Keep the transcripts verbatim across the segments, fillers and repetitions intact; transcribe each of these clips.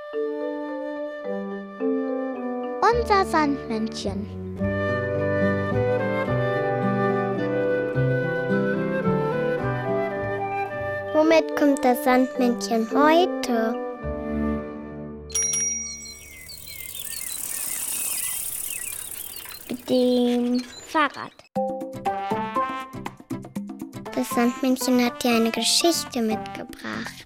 Unser Sandmännchen. Womit kommt das Sandmännchen heute? Mit dem Fahrrad. Das Sandmännchen hat dir eine Geschichte mitgebracht.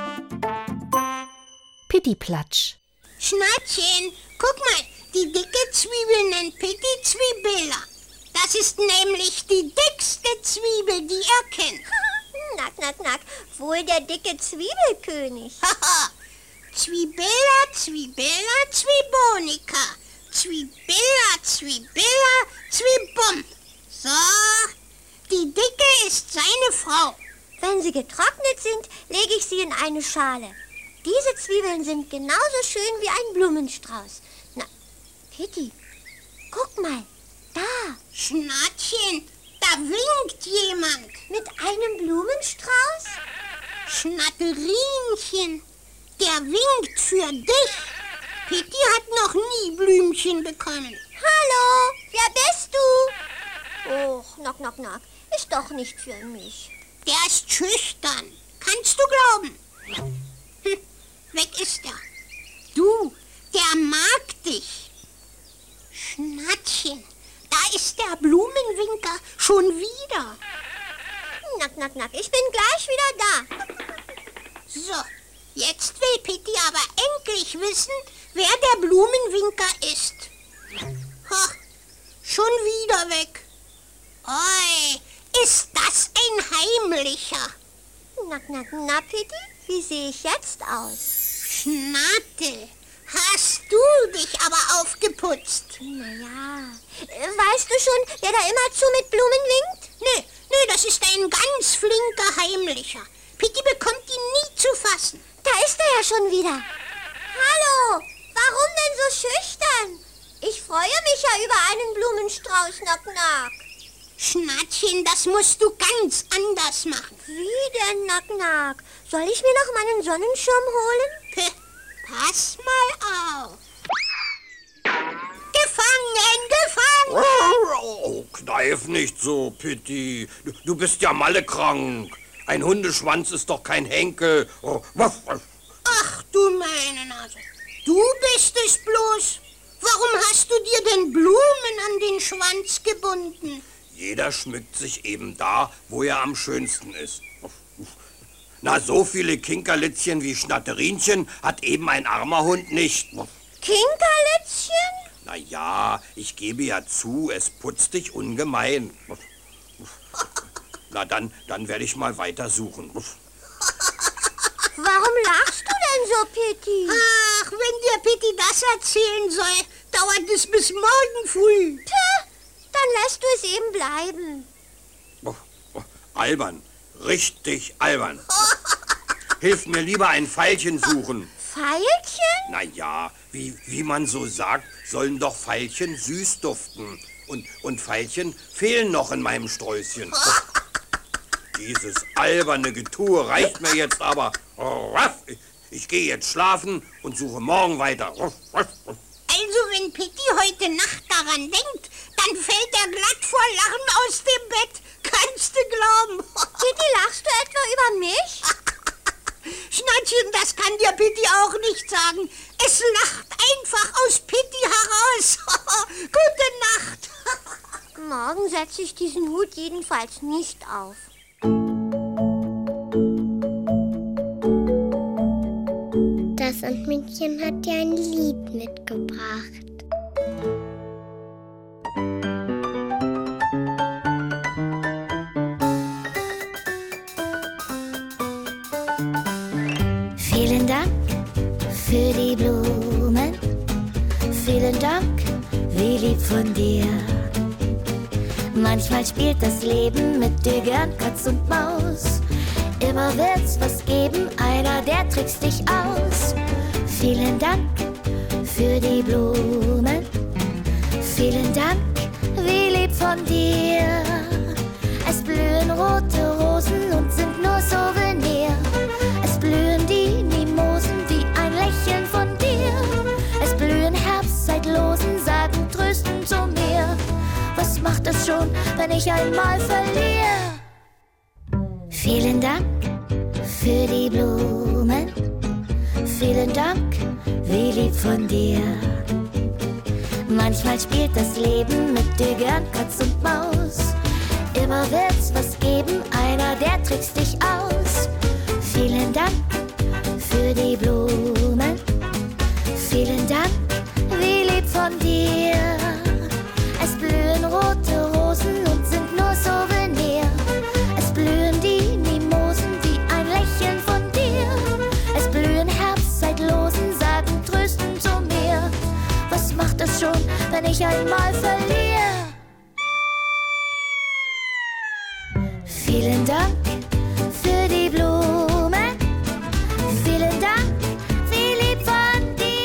Pittiplatsch. Schnattchen, guck mal, die dicke Zwiebel nennt Pitti Zwiebilla. Das ist nämlich die dickste Zwiebel, die er kennt. Nack, nack, nack, wohl der dicke Zwiebelkönig. Haha, Zwiebilla, Zwiebilla, Zwiebonika. Zwiebilla, Zwiebilla, Zwiebum. So, die Dicke ist seine Frau. Wenn sie getrocknet sind, lege ich sie in eine Schale. Diese Zwiebeln sind genauso schön wie ein Blumenstrauß. Na, Pitti, guck mal, da. Schnattchen, da winkt jemand. Mit einem Blumenstrauß? Schnatterinchen, der winkt für dich. Pitti hat noch nie Blümchen bekommen. Hallo, wer bist du? Och, knock, knock, knock, ist doch nicht für mich. Der ist schüchtern, kannst du glauben? Hm, weg ist er. Du, der mag dich. Schnattchen, da ist der Blumenwinker schon wieder. Nack, nack, nack, ich bin gleich wieder da. So, jetzt will Pitti aber endlich wissen, wer der Blumenwinker ist. Ha, schon wieder weg. Oi, ist das ein heimlicher. Nack, nack, na, Pitti, wie sehe ich jetzt aus? Schnatte, hast du dich aber aufgeputzt? Naja, weißt du schon, wer da immerzu mit Blumen winkt? Nee, nee, das ist ein ganz flinker Heimlicher. Pitti bekommt ihn nie zu fassen. Da ist er ja schon wieder. Hallo, warum denn so schüchtern? Ich freue mich ja über einen Blumenstrauß, Nack, nack. Schnattchen, das musst du ganz anders machen. Wie denn, Nack, nack? Soll ich mir noch meinen Sonnenschirm holen? P pass mal auf. Gefangen, gefangen! Oh, kneif nicht so, Pitti. Du, du bist ja mallekrank. Ein Hundeschwanz ist doch kein Henkel. Oh, waff, waff. Ach du meine Nase, du bist es bloß. Warum hast du dir denn Blumen an den Schwanz gebunden? Jeder schmückt sich eben da, wo er am schönsten ist. Na, so viele Kinkerlitzchen wie Schnatterinchen hat eben ein armer Hund nicht. Kinkerlitzchen? Na ja, ich gebe ja zu, es putzt dich ungemein. Na, dann, dann werde ich mal weitersuchen. Warum lachst du denn so, Pitti? Ach, wenn dir Pitti das erzählen soll, dauert es bis morgen früh. Tja, dann lässt du es eben bleiben. Oh, oh, albern, richtig albern. Hilf mir lieber ein Veilchen suchen. Veilchen? Na ja, wie, wie man so sagt, sollen doch Veilchen süß duften. Und, und Veilchen fehlen noch in meinem Sträußchen. Oh, dieses alberne Getue reicht mir jetzt aber. Oh, ich, ich gehe jetzt schlafen und suche morgen weiter. Oh, also wenn Pitti heute Nacht daran denkt, dann fällt er glatt vor Lachen aus dem Bett. Kannst du glauben? Pitti, lachst du etwa über mich? Schnattchen, das kann dir Pitti auch nicht sagen. Es lacht einfach aus Pitti heraus. Gute Nacht. Morgen setze ich diesen Hut jedenfalls nicht auf. Das Sandmännchen hat dir ein Lied mitgebracht. Vielen Dank für die Blumen. Vielen Dank, wie lieb von dir. Manchmal spielt das Leben mit dir gern Katz und Maus. Immer wird's was geben, einer, der trickst dich aus. Vielen Dank für die Blumen. Vielen Dank, wie lieb von dir. Es blühen rote Rosen und sind nur Souvenir. Es blühen die Mimosen wie ein Lächeln von dir. ich einmal verliere. Vielen Dank für die Blumen. Vielen Dank, wie lieb von dir. Manchmal spielt das Leben mit dir gern Katz und Maus. Immer wird's was geben, einer, der trickst dich aus. Vielen Dank für die Blumen. Vielen Dank, wie lieb von dir. Es blühen rote Rosen und sind nur Souvenir. Es blühen die Mimosen wie ein Lächeln von dir. Es blühen Herbstzeitlosen, sagen tröstend zu mir. Was macht es schon, wenn ich einmal verliere? Vielen Dank für die Blumen. Vielen Dank, wie lieb von dir.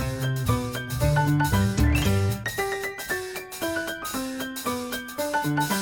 Thank you.